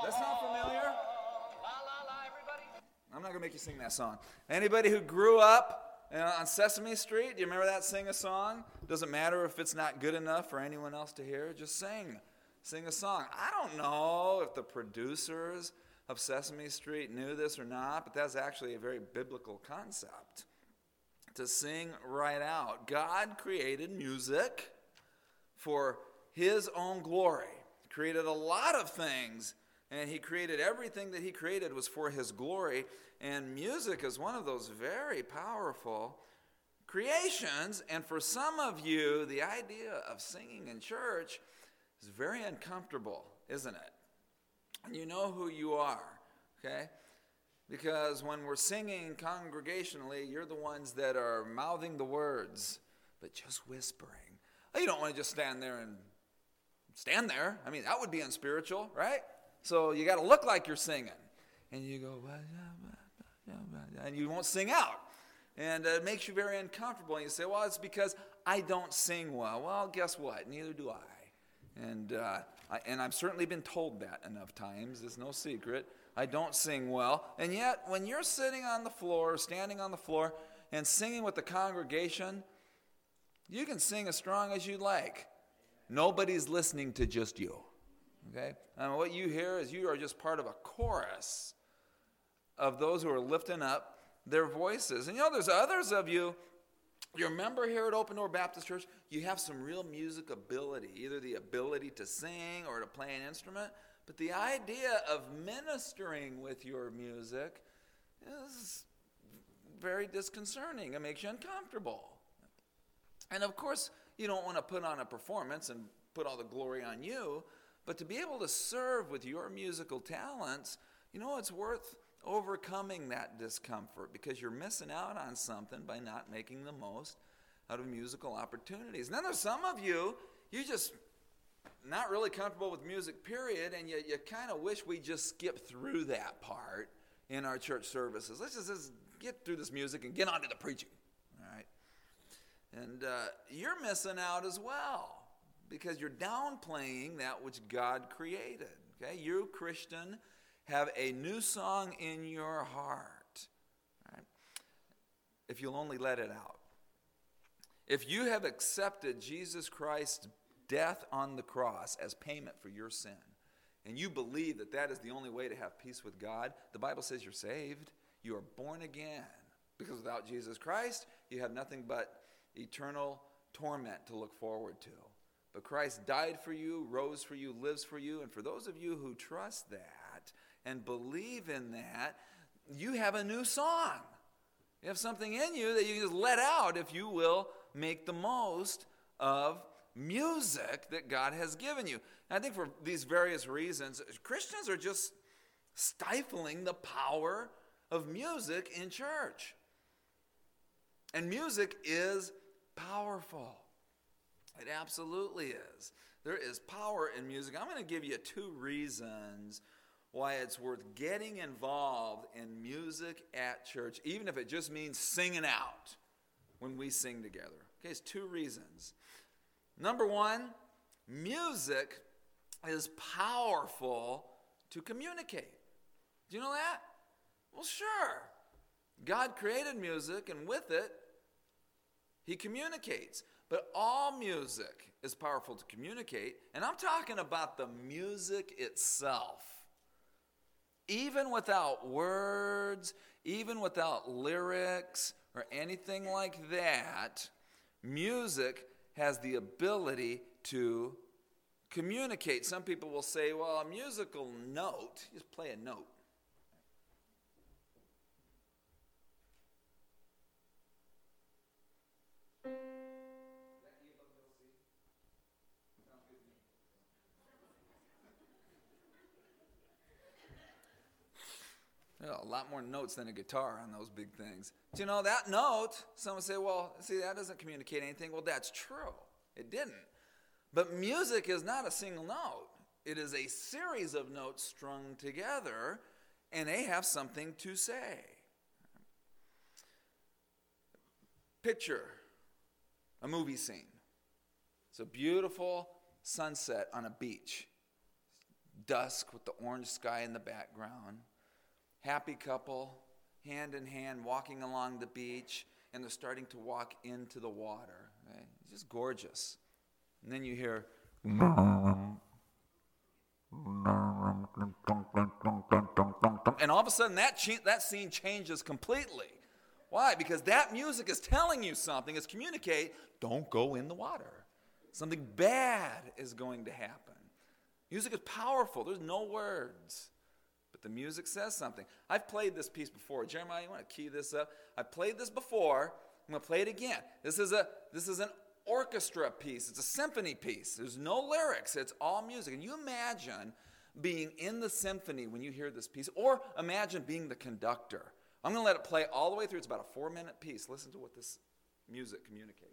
That's not familiar? I'm not going to make you sing that song. Anybody who grew up on Sesame Street, do you remember that? Sing a song. Doesn't matter if it's not good enough for anyone else to hear. Just sing. Sing a song. I don't know if the producers of Sesame Street knew this or not, but that's actually a very biblical concept. To sing right out. God created music for his own glory. He created a lot of things, and he created everything that he created was for his glory. And music is one of those very powerful creations. And for some of you, the idea of singing in church is very uncomfortable, isn't it? And you know who you are, okay? Because when we're singing congregationally, you're the ones that are mouthing the words, but just whispering. You don't want to just stand there. I mean, that would be unspiritual, right? So you got to look like you're singing. And you go, and you won't sing out. And it makes you very uncomfortable. And you say, well, it's because I don't sing well. Well, guess what? Neither do I. And I've certainly been told that enough times. It's no secret. I don't sing well. And yet, when you're sitting on the floor, standing on the floor, and singing with the congregation, you can sing as strong as you like. Nobody's listening to just you. Okay? And what you hear is you are just part of a chorus of those who are lifting up their voices. And you know, there's others of you, you're a member here at Open Door Baptist Church, you have some real music ability, either the ability to sing or to play an instrument, but the idea of ministering with your music is very disconcerting. It makes you uncomfortable. And of course, you don't want to put on a performance and put all the glory on you, but to be able to serve with your musical talents, you know, it's worth overcoming that discomfort because you're missing out on something by not making the most out of musical opportunities. And then there's some of you, you just not really comfortable with music, period, and you kind of wish we just skip through that part in our church services. Let's just get through this music and get on to the preaching, all right? And you're missing out as well because you're downplaying that which God created, okay? You, Christian, have a new song in your heart, right? If you'll only let it out. If you have accepted Jesus Christ's death on the cross as payment for your sin, and you believe that that is the only way to have peace with God, the Bible says you're saved, you are born again. Because without Jesus Christ, you have nothing but eternal torment to look forward to. But Christ died for you, rose for you, lives for you, and for those of you who trust that and believe in that, you have a new song. You have something in you that you can just let out if you will make the most of music that God has given you. And I think for these various reasons, Christians are just stifling the power of music in church. And music is powerful. It absolutely is. There is power in music. I'm going to give you 2 reasons why it's worth getting involved in music at church, even if it just means singing out when we sing together. Okay, it's 2 reasons. Number 1, music is powerful to communicate. Do you know that? Well, sure. God created music, and with it, he communicates. But all music is powerful to communicate, and I'm talking about the music itself. Even without words, even without lyrics or anything like that, music has the ability to communicate. Some people will say, well, a musical note, just play a note. A lot more notes than a guitar on those big things. Do you know that note? Someone say, well, see, that doesn't communicate anything. Well, that's true. It didn't. But music is not a single note. It is a series of notes strung together, and they have something to say. Picture a movie scene. It's a beautiful sunset on a beach. dusk with the orange sky in the background. Happy couple, hand in hand, walking along the beach, and they're starting to walk into the water. Right? It's just gorgeous. And then you hear, and all of a sudden that scene changes completely. Why? Because that music is telling you something. It's communicating, don't go in the water. Something bad is going to happen. Music is powerful. There's no words. But the music says something. I've played this piece before. Jeremiah, you want to key this up? I've played this before. I'm going to play it again. This is an orchestra piece. It's a symphony piece. There's no lyrics. It's all music. And you imagine being in the symphony when you hear this piece, or imagine being the conductor. I'm going to let it play all the way through. It's about a 4-minute piece. Listen to what this music communicates.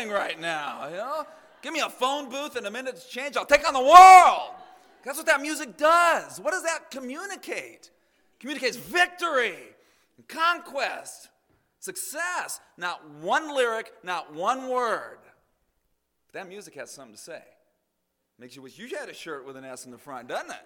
anything right now, you know? Give me a phone booth and a minute's change, I'll take on the world. That's what that music does. What does that communicate? It communicates victory, conquest, success. Not one lyric, not one word. But that music has something to say. Makes you wish you had a shirt with an S in the front, doesn't it?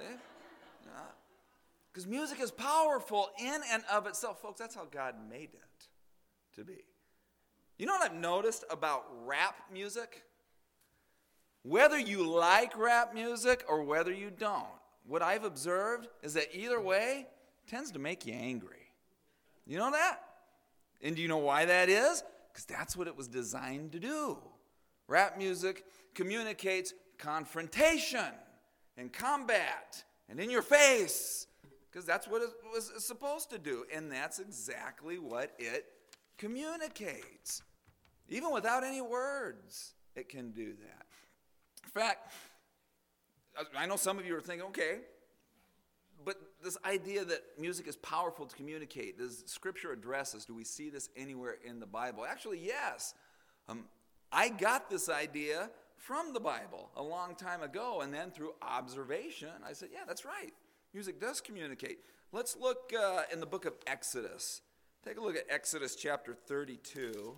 Because music is powerful in and of itself. Folks, that's how God made it to be. You know what I've noticed about rap music? Whether you like rap music or whether you don't, what I've observed is that either way tends to make you angry. You know that? And do you know why that is? Because that's what it was designed to do. Rap music communicates confrontation and combat and in your face, because that's what it was supposed to do. And that's exactly what it communicates. Even without any words, it can do that. In fact, I know some of you are thinking, okay, but this idea that music is powerful to communicate, does Scripture address this? Do we see this anywhere in the Bible? Actually, yes. I got this idea from the Bible a long time ago, and then through observation, I said, yeah, that's right. Music does communicate. Let's look in the book of Exodus. Take a look at Exodus chapter 32.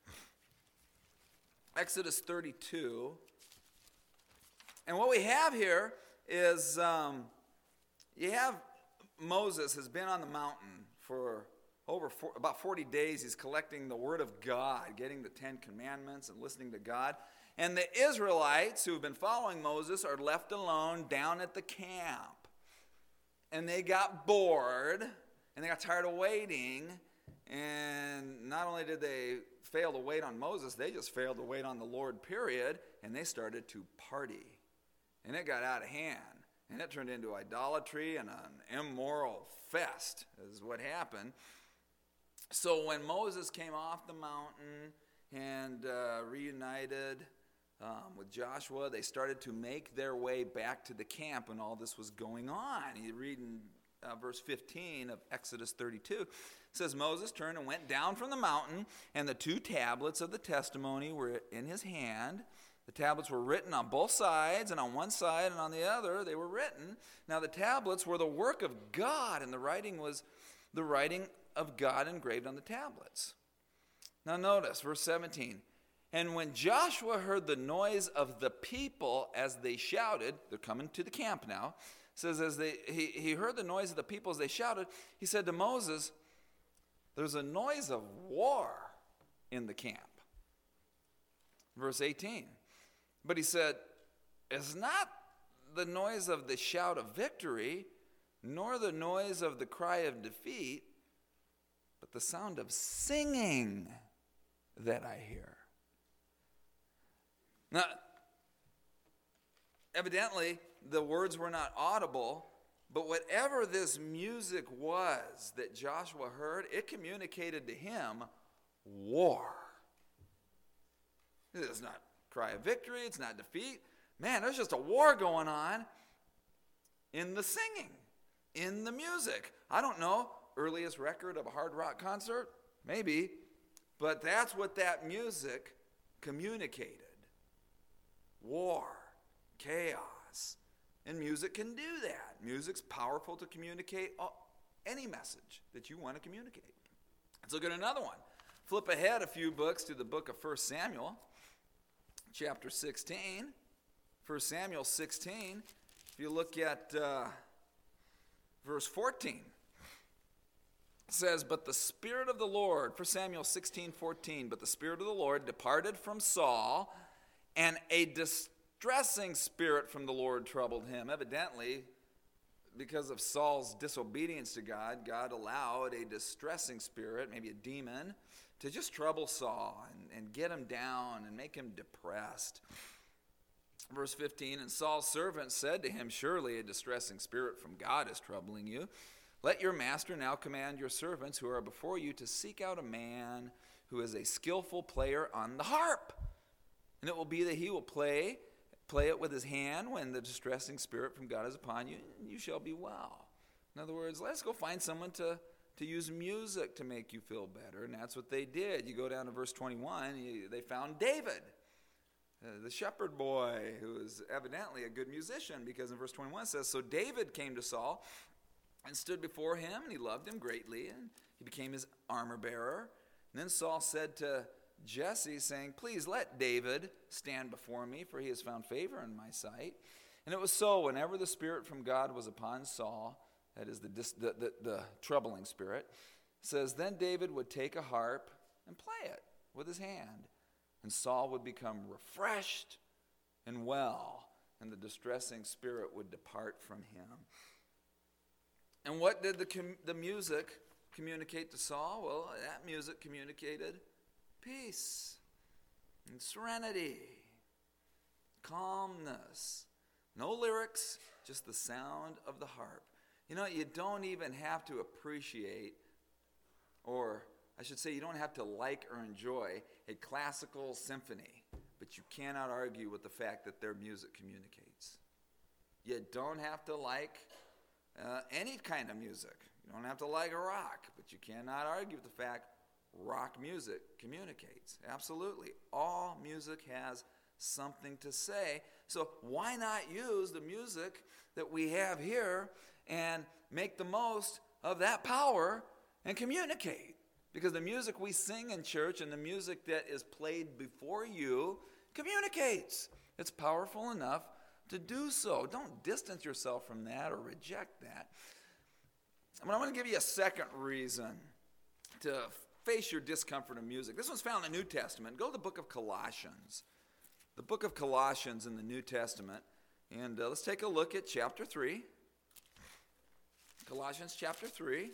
Exodus 32. And what we have here is you have Moses has been on the mountain for about 40 days. He's collecting the Word of God, getting the 10 Commandments and listening to God. And the Israelites who have been following Moses are left alone down at the camp. And they got bored, and they got tired of waiting. And not only did they fail to wait on Moses, they just failed to wait on the Lord, period. And they started to party. And it got out of hand. And it turned into idolatry and an immoral fest, is what happened. So when Moses came off the mountain and reunited with Joshua, they started to make their way back to the camp when all this was going on. You read in verse 15 of Exodus 32. It says, Moses turned and went down from the mountain, and the 2 tablets of the testimony were in his hand. The tablets were written on both sides, and on one side and on the other they were written. Now the tablets were the work of God, and the writing was the writing of God engraved on the tablets. Now notice, verse 17. And when Joshua heard the noise of the people as they shouted, they're coming to the camp now, it says he heard the noise of the people as they shouted, he said to Moses, there's a noise of war in the camp. Verse 18. But he said, it's not the noise of the shout of victory, nor the noise of the cry of defeat, but the sound of singing that I hear. Now, evidently, the words were not audible, but whatever this music was that Joshua heard, it communicated to him war. It's not cry of victory, it's not defeat. Man, there's just a war going on in the singing, in the music. I don't know, earliest record of a hard rock concert? Maybe. But that's what that music communicated. War, chaos. And music can do that. Music's powerful to communicate any message that you want to communicate. Let's look at another one. Flip ahead a few books to the book of 1 Samuel, chapter 16. 1 Samuel 16. If you look at verse 14, it says, but the Spirit of the Lord, 1 Samuel 16:14, but the Spirit of the Lord departed from Saul, and a distressing spirit from the Lord troubled him. Evidently, because of Saul's disobedience to God, God allowed a distressing spirit, maybe a demon, to just trouble Saul and get him down and make him depressed. Verse 15, and Saul's servant said to him, surely a distressing spirit from God is troubling you. Let your master now command your servants who are before you to seek out a man who is a skillful player on the harp. And it will be that he will play it with his hand when the distressing spirit from God is upon you, and you shall be well. In other words, let's go find someone to to use music to make you feel better, and that's what they did. You go down to verse 21, they found David, the shepherd boy, who is evidently a good musician, because in verse 21 it says, so David came to Saul and stood before him, and he loved him greatly, and he became his armor bearer. And then Saul said to Jesse, saying, please let David stand before me, for he has found favor in my sight. And it was so, whenever the Spirit from God was upon Saul, that is the troubling spirit, says, then David would take a harp and play it with his hand. And Saul would become refreshed and well, and the distressing spirit would depart from him. And what did the music communicate to Saul? Well, that music communicated peace and serenity, calmness. No lyrics, just the sound of the harp. You know, you don't even have to appreciate, or I should say you don't have to like or enjoy a classical symphony, but you cannot argue with the fact that their music communicates. You don't have to like any kind of music. You don't have to like rock, but you cannot argue with the fact rock music communicates. Absolutely. All music has something to say. So why not use the music that we have here and make the most of that power and communicate? Because the music we sing in church and the music that is played before you communicates. It's powerful enough to do so. Don't distance yourself from that or reject that. I'm going to give you a second reason to face your discomfort of music. This one's found in the New Testament. Go to the book of Colossians. The book of Colossians in the New Testament. And let's take a look at chapter 3. Colossians chapter 3.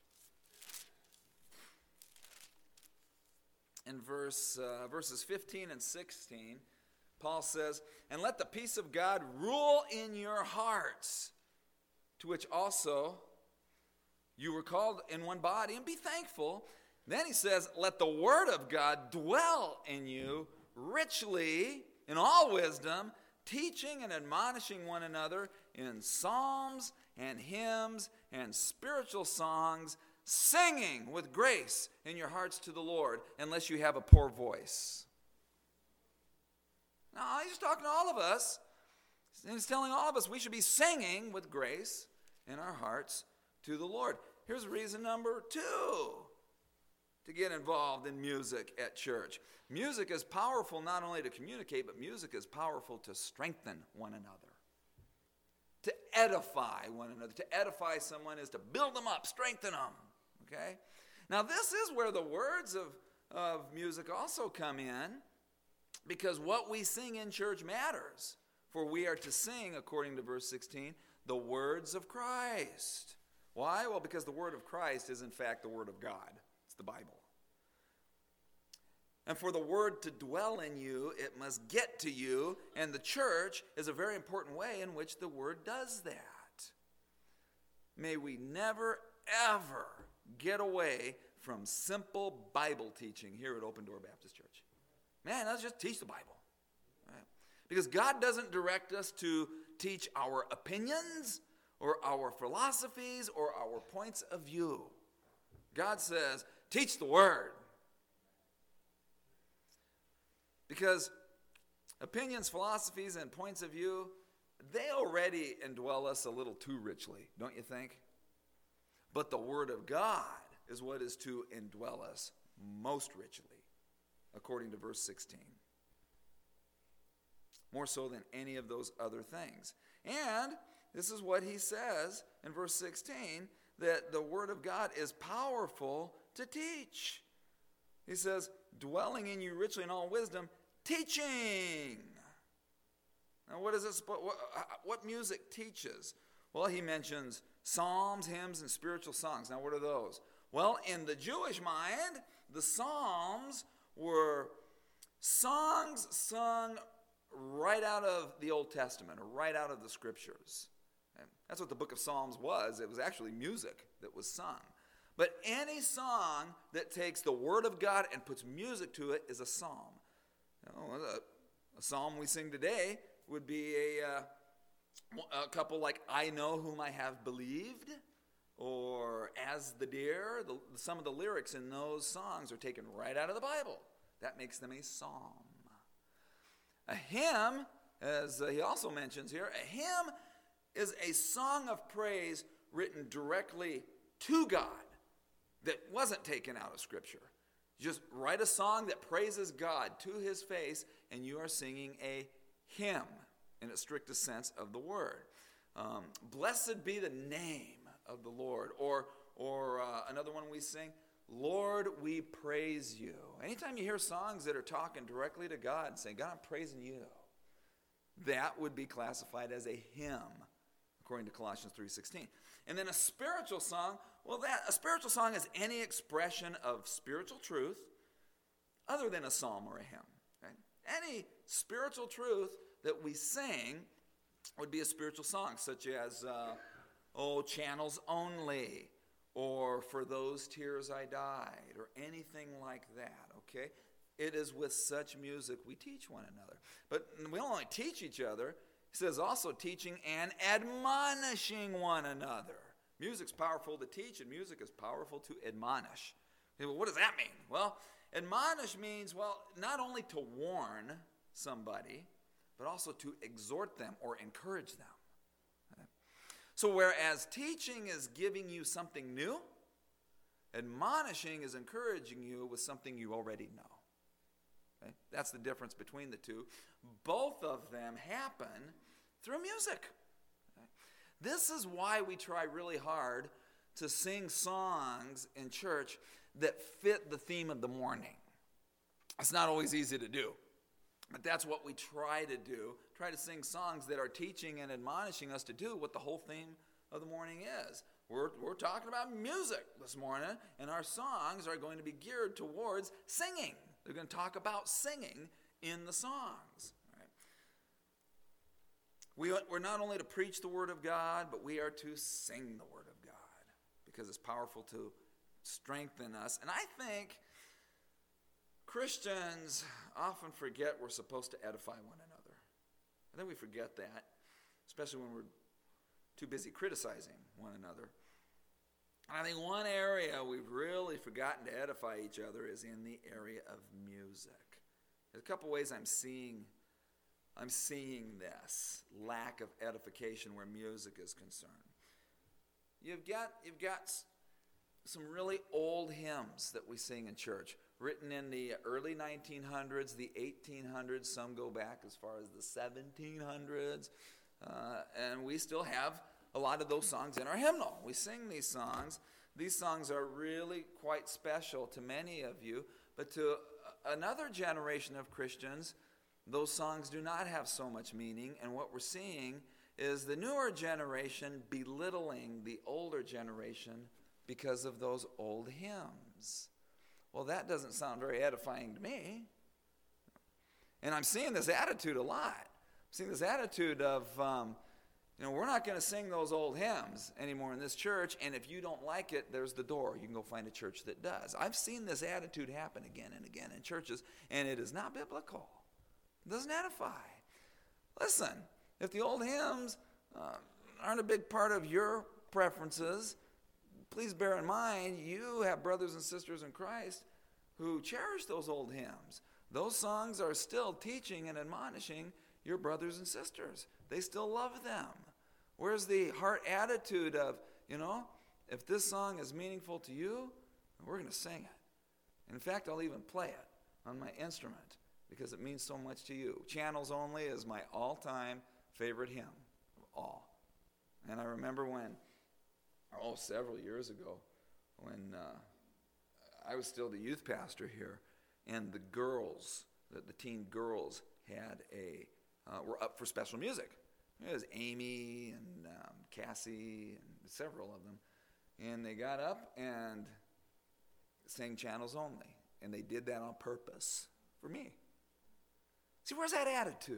In verses 15 and 16, Paul says, and let the peace of God rule in your hearts, to which also you were called in one body, and be thankful. Then he says, let the word of God dwell in you richly in all wisdom, teaching and admonishing one another in psalms and hymns and spiritual songs, singing with grace in your hearts to the Lord, unless you have a poor voice. Now, he's talking to all of us. He's telling all of us we should be singing with grace in our hearts to the Lord. Here's reason number 2 to get involved in music at church. Music is powerful not only to communicate, but music is powerful to strengthen one another, to edify one another. To edify someone is to build them up, strengthen them. Okay? Now, this is where the words of music also come in, because what we sing in church matters. For we are to sing, according to verse 16, the words of Christ. Why? Well, because the word of Christ is in fact the word of God. It's the Bible. And for the word to dwell in you, it must get to you, and the church is a very important way in which the word does that. May we never, ever get away from simple Bible teaching here at Open Door Baptist Church. Man, let's just teach the Bible. Right? Because God doesn't direct us to teach our opinions or our philosophies or our points of view. God says, teach the word. Because opinions, philosophies, and points of view, they already indwell us a little too richly, don't you think? But the word of God is what is to indwell us most richly, according to verse 16. More so than any of those other things. And this is what he says in verse 16, that the word of God is powerful to teach. He says, dwelling in you richly in all wisdom, teaching. Now, what is this? What music teaches? Well, he mentions psalms, hymns, and spiritual songs. Now, what are those? Well, in the Jewish mind, the psalms were songs sung right out of the Old Testament or right out of the Scriptures. And that's what the book of Psalms was. It was actually music that was sung. But any song that takes the word of God and puts music to it is a psalm. You know, a psalm we sing today would be a couple like I Know Whom I Have Believed. or as the deer. Some of the lyrics in those songs are taken right out of the Bible. That makes them a psalm. A hymn, as he also mentions here, a hymn is a song of praise written directly to God that wasn't taken out of Scripture. Just write a song that praises God to his face, and you are singing a hymn in its strictest sense of the word. Blessed be the name of the Lord. Or another one we sing, Lord, we praise you. Anytime you hear songs that are talking directly to God and saying, God, I'm praising you, that would be classified as a hymn, according to Colossians 3:16. And then a spiritual song, a spiritual song is any expression of spiritual truth other than a psalm or a hymn. Right? Any spiritual truth that we sing would be a spiritual song, such as, Channels Only, or For Those Tears I Died, or anything like that, okay? It is with such music we teach one another. But we don't only teach each other, he says also teaching and admonishing one another. Music's powerful to teach, and music is powerful to admonish. Well, what does that mean? Well, admonish means, not only to warn somebody, but also to exhort them or encourage them. Okay? So whereas teaching is giving you something new, admonishing is encouraging you with something you already know. Okay? That's the difference between the two. Both of them happen through music. Okay? This is why we try really hard to sing songs in church that fit the theme of the morning. It's not always easy to do, but that's what we try to do. Try to sing songs that are teaching and admonishing us to do what the whole theme of the morning is. We're talking about music this morning, and our songs are going to be geared towards singing. They're going to talk about singing in the songs. Right? We're not only to preach the Word of God, but we are to sing the Word of God because it's powerful to strengthen us. And I think Christians often forget we're supposed to edify one another. I think we forget that, especially when we're too busy criticizing one another. And I think one area we've really forgotten to edify each other is in the area of music. There's a couple ways I'm seeing this lack of edification where music is concerned. You've got some really old hymns that we sing in church, written in the early 1900s, the 1800s. Some go back as far as the 1700s. And we still have a lot of those songs in our hymnal. We sing these songs. These songs are really quite special to many of you. But to another generation of Christians, those songs do not have so much meaning. And what we're seeing is the newer generation belittling the older generation because of those old hymns. Well, that doesn't sound very edifying to me. And I'm seeing this attitude a lot. I'm seeing this attitude of, we're not going to sing those old hymns anymore in this church, and if you don't like it, there's the door. You can go find a church that does. I've seen this attitude happen again and again in churches, and it is not biblical. It doesn't edify. Listen, if the old hymns aren't a big part of your preferences, please bear in mind, you have brothers and sisters in Christ who cherish those old hymns. Those songs are still teaching and admonishing your brothers and sisters. They still love them. Where's the heart attitude of, if this song is meaningful to you, we're going to sing it. In fact, I'll even play it on my instrument because it means so much to you. Channels Only is my all-time favorite hymn of all. And I remember several years ago, when I was still the youth pastor here, and the girls, the teen girls, were up for special music. It was Amy and Cassie and several of them, and they got up and sang Channels Only, and they did that on purpose for me. See, where's that attitude?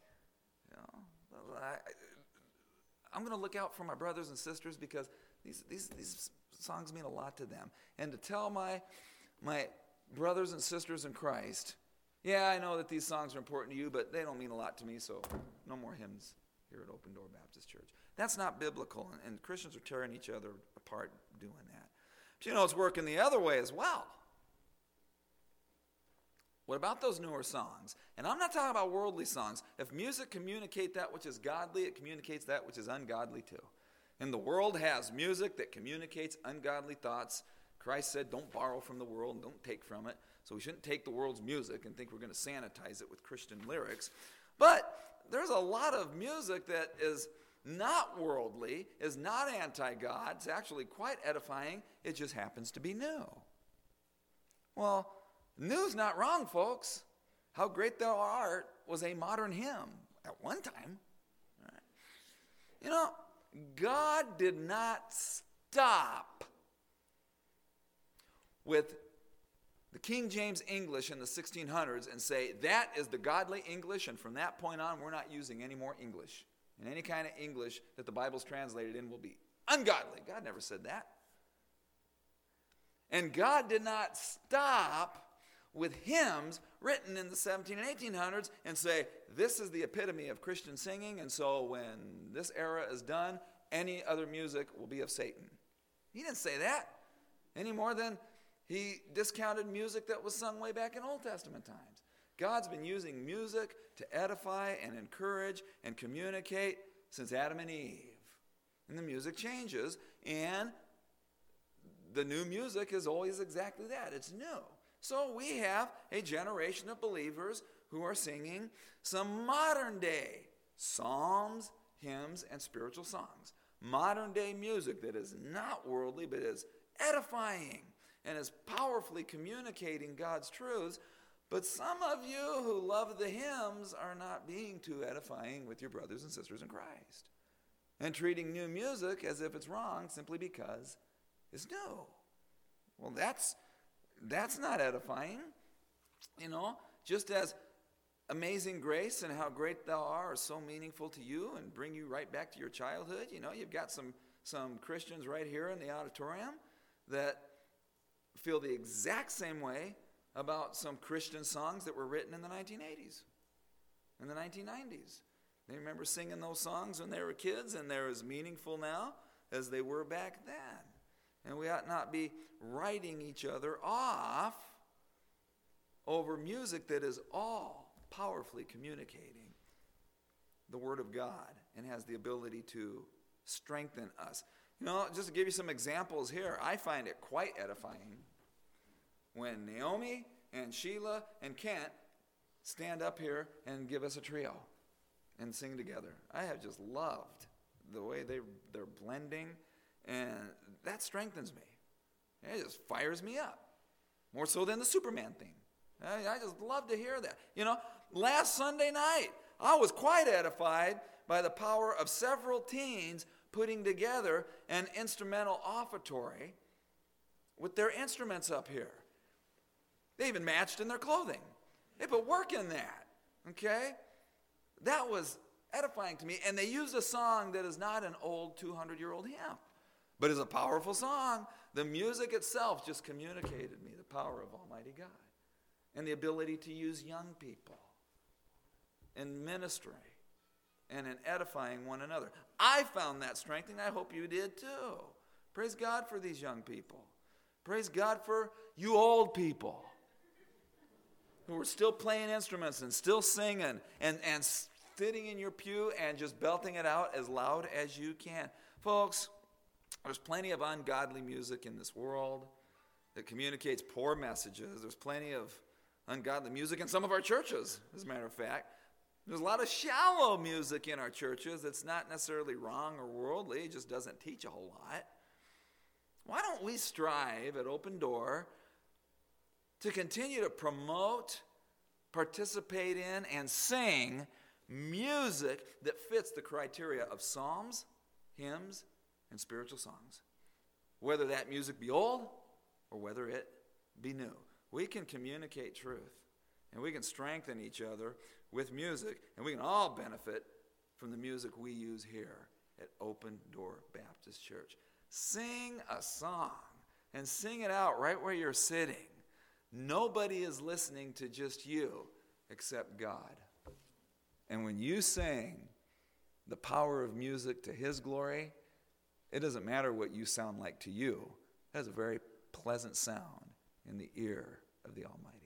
I'm going to look out for my brothers and sisters because these songs mean a lot to them. And to tell my brothers and sisters in Christ, yeah, I know that these songs are important to you, but they don't mean a lot to me, so no more hymns here at Open Door Baptist Church. That's not biblical, and Christians are tearing each other apart doing that. But you know, it's working the other way as well. What about those newer songs? And I'm not talking about worldly songs. If music communicates that which is godly, it communicates that which is ungodly too. And the world has music that communicates ungodly thoughts. Christ said, don't borrow from the world, don't take from it. So we shouldn't take the world's music and think we're going to sanitize it with Christian lyrics. But there's a lot of music that is not worldly, is not anti-God. It's actually quite edifying. It just happens to be new. Well, new's not wrong, folks. How Great Thou Art was a modern hymn at one time. Right. You know, God did not stop with the King James English in the 1600s and say, that is the godly English, and from that point on, we're not using any more English. And any kind of English that the Bible's translated in will be ungodly. God never said that. And God did not stop with hymns written in the 17 and 1800s and say, this is the epitome of Christian singing, and so when this era is done, any other music will be of Satan. He didn't say that any more than he discounted music that was sung way back in Old Testament times. God's been using music to edify and encourage and communicate since Adam and Eve. And the music changes, and the new music is always exactly that. It's new. So we have a generation of believers who are singing some modern day psalms, hymns, and spiritual songs. Modern day music that is not worldly but is edifying and is powerfully communicating God's truths. But some of you who love the hymns are not being too edifying with your brothers and sisters in Christ and treating new music as if it's wrong simply because it's new. Well, that's not edifying. You know, just as Amazing Grace and How Great Thou Art are so meaningful to you and bring you right back to your childhood. You know, you've got some Christians right here in the auditorium that feel the exact same way about some Christian songs that were written in the 1980s, in the 1990s. They remember singing those songs when they were kids, and they're as meaningful now as they were back then. And we ought not be writing each other off over music that is all powerfully communicating the Word of God and has the ability to strengthen us. You know, just to give you some examples here, I find it quite edifying when Naomi and Sheila and Kent stand up here and give us a trio and sing together. I have just loved the way they're blending, and that strengthens me. It just fires me up, more so than the Superman theme. I just love to hear that. You know, last Sunday night, I was quite edified by the power of several teens putting together an instrumental offertory with their instruments up here. They even matched in their clothing. They put work in that, okay? That was edifying to me. And they used a song that is not an old 200-year-old hymn, but is a powerful song. The music itself just communicated me the power of Almighty God and the ability to use young people in ministry and in edifying one another. I found that strengthening. I hope you did too. Praise God for these young people. Praise God for you old people who are still playing instruments and still singing and sitting in your pew and just belting it out as loud as you can. Folks, there's plenty of ungodly music in this world that communicates poor messages. There's plenty of ungodly music in some of our churches, as a matter of fact. There's a lot of shallow music in our churches that's not necessarily wrong or worldly. It just doesn't teach a whole lot. Why don't we strive at Open Door to continue to promote, participate in, and sing music that fits the criteria of psalms, hymns, and spiritual songs? Whether that music be old or whether it be new. We can communicate truth, and we can strengthen each other with music, and we can all benefit from the music we use here at Open Door Baptist Church. Sing a song and sing it out right where you're sitting. Nobody is listening to just you except God. And when you sing, the power of music to his glory, it doesn't matter what you sound like to you. It has a very pleasant sound in the ear of the Almighty.